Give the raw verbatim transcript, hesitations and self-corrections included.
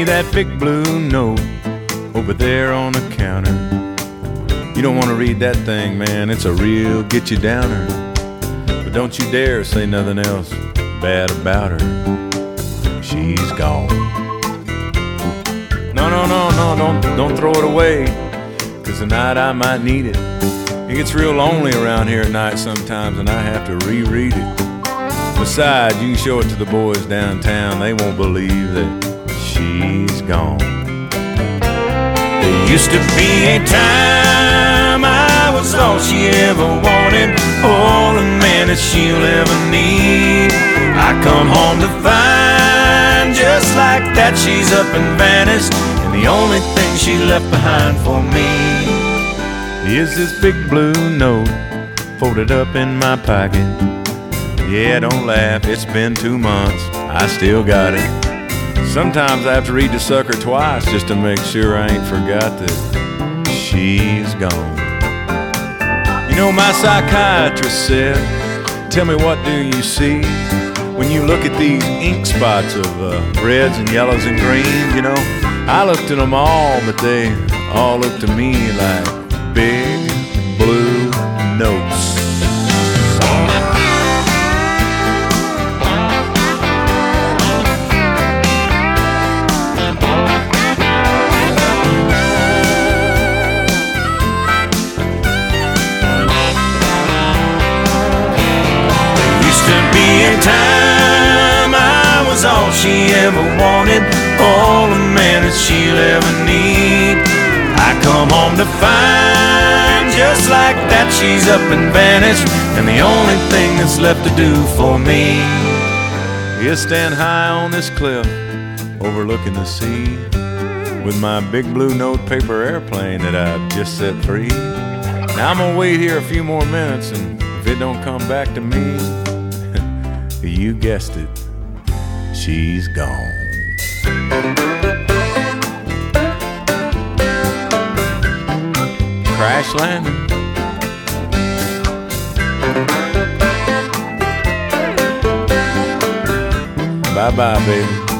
me that big blue note over there on the counter. You don't want to read that thing, man, it's a real get you downer. But don't you dare say nothing else bad about her. She's gone. No, no, no, no, don't, don't throw it away, 'cause tonight I might need it. It gets real lonely around here at night sometimes, and I have to reread it. Besides, you can show it to the boys downtown, they won't believe that she's gone. There used to be a time I was all she ever wanted, all the man that she'll ever need. I come home to find just like that she's up and vanished, and the only thing she left behind for me is this big blue note folded up in my pocket. Yeah, don't laugh, it's been two months, I still got it. Sometimes I have to read the sucker twice just to make sure I ain't forgot that she's gone. You know, my psychiatrist said, tell me, what do you see when you look at these ink spots of uh, reds and yellows and greens? You know, I looked at them all, but they all look to me like big blue notes. Time I was all she ever wanted, all the man that she'll ever need. I come home to find just like that she's up and vanished, and the only thing that's left to do for me is stand high on this cliff overlooking the sea with my big blue note paper airplane that I've just set free. Now I'm gonna wait here a few more minutes, and if it don't come back to me, you guessed it, she's gone. Crash landing. Bye-bye, baby.